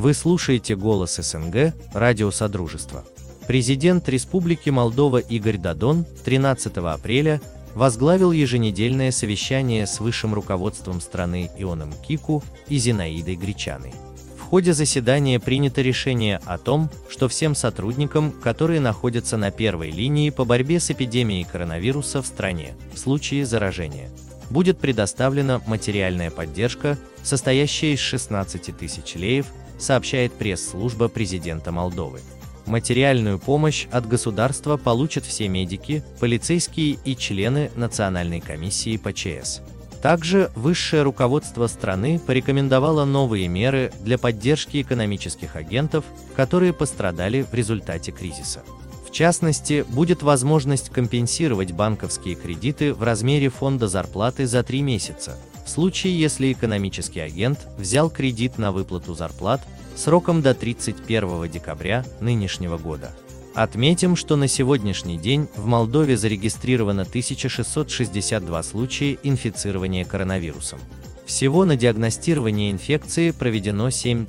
Вы слушаете «Голос СНГ», радио Содружества. Президент Республики Молдова Игорь Додон 13 апреля возглавил еженедельное совещание с высшим руководством страны Ионом Кику и Зинаидой Гречаной. В ходе заседания принято решение о том, что всем сотрудникам, которые находятся на первой линии по борьбе с эпидемией коронавируса в стране, в случае заражения, будет предоставлена материальная поддержка, состоящая из 16 тысяч леев, сообщает пресс-служба президента Молдовы. Материальную помощь от государства получат все медики, полицейские и члены Национальной комиссии по ЧС. Также высшее руководство страны порекомендовало новые меры для поддержки экономических агентов, которые пострадали в результате кризиса. В частности, будет возможность компенсировать банковские кредиты в размере фонда зарплаты за 3 месяца, в случае, если экономический агент взял кредит на выплату зарплат сроком до 31 декабря нынешнего года. Отметим, что на сегодняшний день в Молдове зарегистрировано 1662 случая инфицирования коронавирусом. Всего на диагностирование инфекции проведено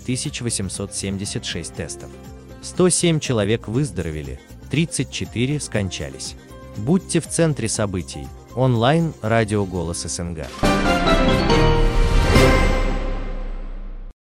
7876 тестов. 107 человек выздоровели, 34 скончались. Будьте в центре событий. Онлайн радио «Голос СНГ».